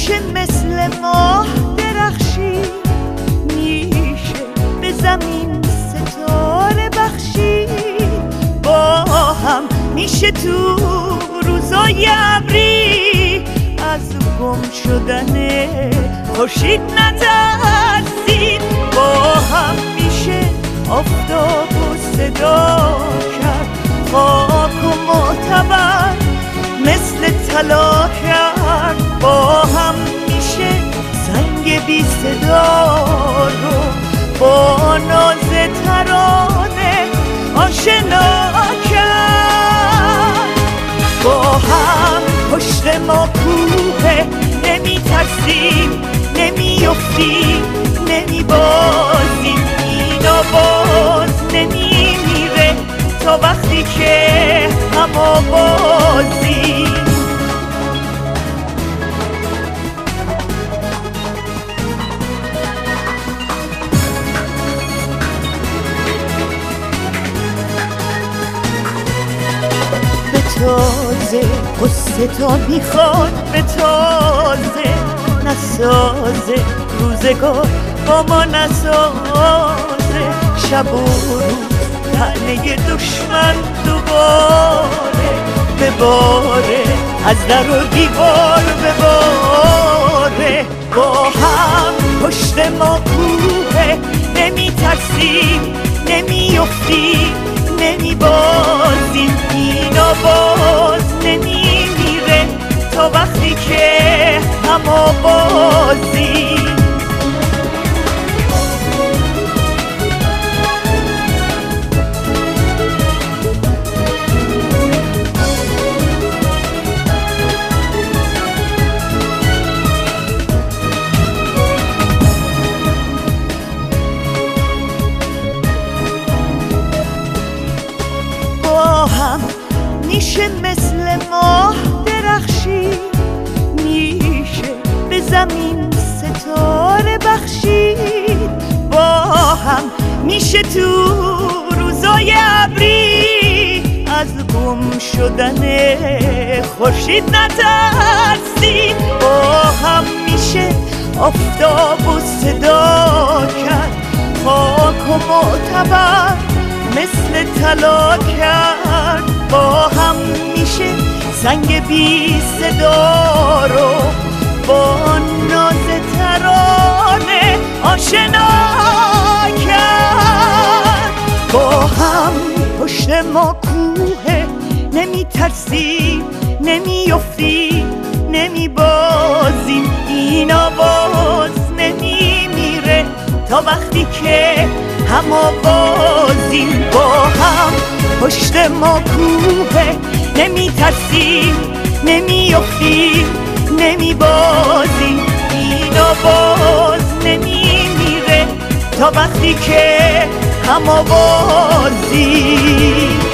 میشه مثل ماه درخشی، میشه به زمین ستاره بخشی، با هم میشه تو روزای ابری از گم شدن خورشید نترسید، با هم میشه آفتاب و صدا کرد، خاک و معتبر مثل طلا کرد، با هم میشه سنگ بی صدا رو با ناز ترانه آشنا کرد، با هم پشت ما کوه، نمی ترسیم نمی افتیم نمی بازیم، این آواز نمی میره تا وقتی که هم آوازیم. به تازه قصه تا میخواد به تازه نسازه، روزگار با ما نسازه، شب و روز تنه دشمن دوباره بباره، از در و دیوار بباره، با هم پشت ما کوه، نمی ترسیم نمی افتیم نمی بازیم، این آواز نمی میره تا وقتی که هم آوازیم. میشه مثل ماه درخشی، میشه به زمین ستاره بخشید، با هم میشه تو روزای ابری از گم شدن خورشید نترسید، با هم میشه آفتاب و صدا کرد، خاک و معتبر مثل طلا کرد، با هم میشه سنگ بی صدا رو با ناز ترانه آشنا کرد، با هم پشت ما کوه، نمی ترسیم نمی افتیم نمی بازیم، این آواز نمی میره تا وقتی که هم آوازیم، با هم پشت ما کوه، نمی ترسیم نمی افتیم نمی بازیم، این آواز نمی میره تا وقتی که هم آوازیم.